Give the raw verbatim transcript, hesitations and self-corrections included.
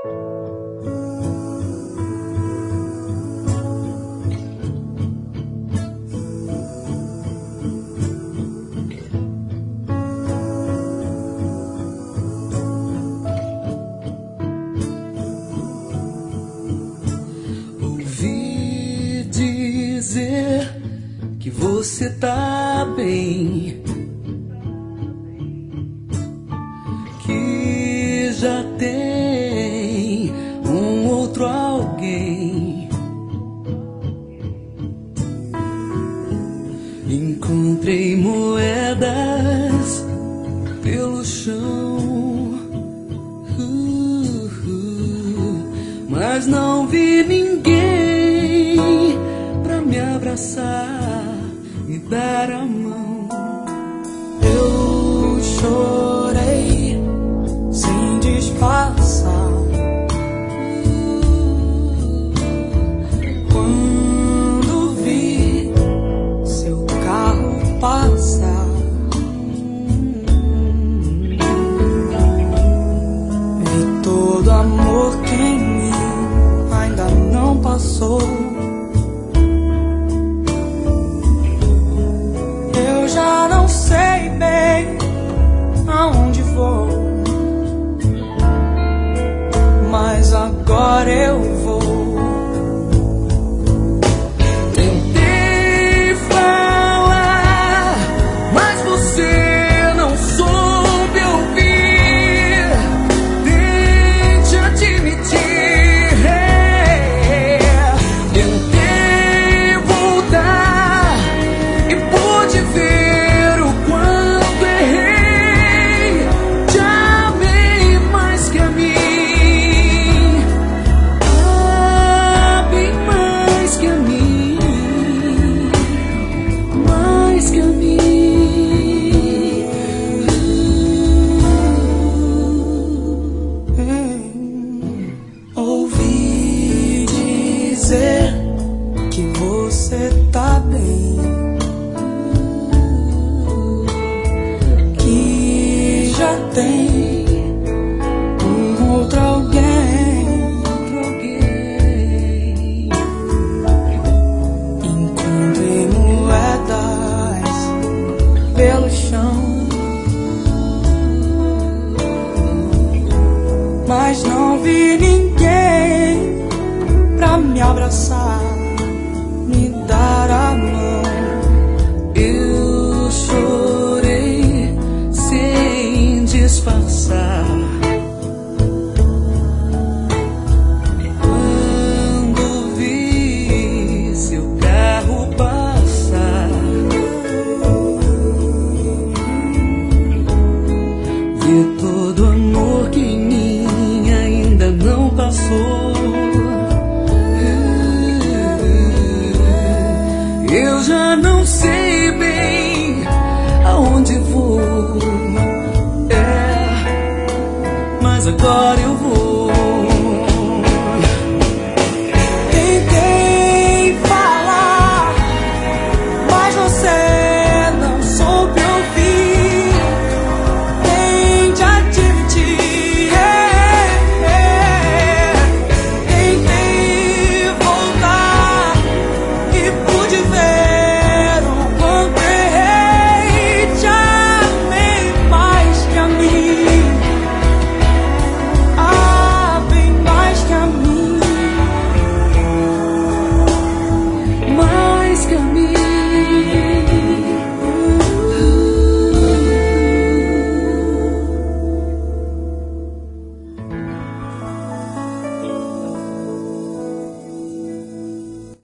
Ouvi dizer que você tá bem, que já tem um outro alguém. Encontrei moedas pelo chão, uh, uh, mas não vi ninguém pra me abraçar, me dar a mão. Eu chorei sem disfarçar quando vi seu carro passar. Vi todo amor que em mim ainda não passou. Eu já não sei bem aonde vou, mas agora eu vou. Tentei falar, mas você não soube ouvir. Tente admitir. Tentei voltar e pude ver o quanto errei. Te amei mais que a mim. Ah, bem mais que a mim. Mais que a mim. Ouvi dizer que você tá bem, que já tem um outro alguém. Outro alguém. Encontrei moedas pelo chão, mas não vi ninguém pra me abraçar, me dar a mão. Eu chorei sem disfarçar quando vi seu carro passar. Vi todo amor que em mim ainda não passou. Eu já não sei bem aonde vou, é, mas agora eu vou.